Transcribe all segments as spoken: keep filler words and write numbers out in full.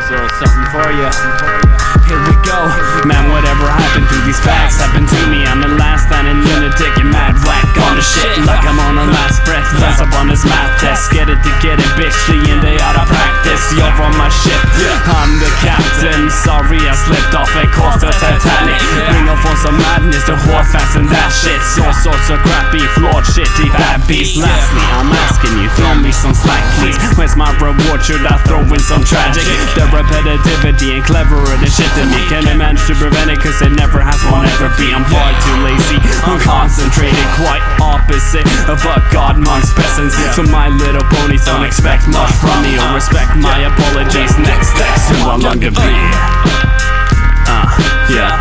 So something for you. Here we go. Man, whatever happened to these facts happened to me. I'm a last standing lunatic and mad whack on the shit like I'm on a last breath. That's up on this math test. Get it to get it, bitch. The in day out of practice. You're on my ship. I'm the captain. Sorry I slipped off and caused the Titanic. Bring up on some madness. The horse fast and that shit. All sorts of crappy, flawed, shitty, bad beats. Lastly, I'm asking you, throw me some slack, please. Where's my reward? Should I throw in some tragic? The repetitivity and cleverer than shit to me. Can I manage to prevent it? Cause it never has, won't ever be. I'm far too lazy, I'm concentrated, quite opposite of what God amongst peasants. So my little ponies don't expect much from me, or respect my apologies. Next steps to a longer be. Uh, yeah.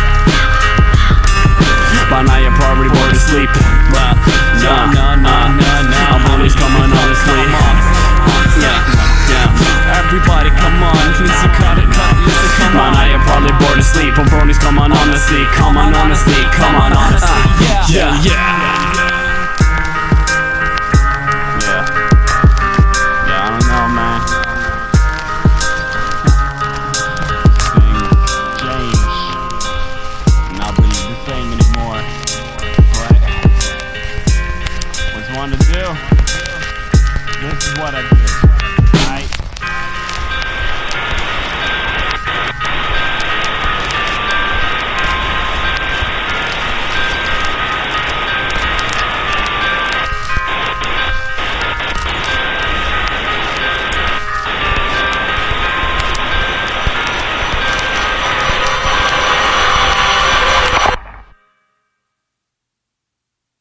By now you're probably bored to sleep. But no, no, no, no, no. I'm always coming honestly. Yeah, yeah. Everybody come on, listen, cut it, cut it, listen, come on. By now you're probably bored to sleep. I'm bronies, come on honestly, come on honestly, come on honestly. Yeah, yeah, yeah. Yeah. Yeah, I don't know, man. Things change. Not really the same anymore. Right? What's one to do? This is what I do.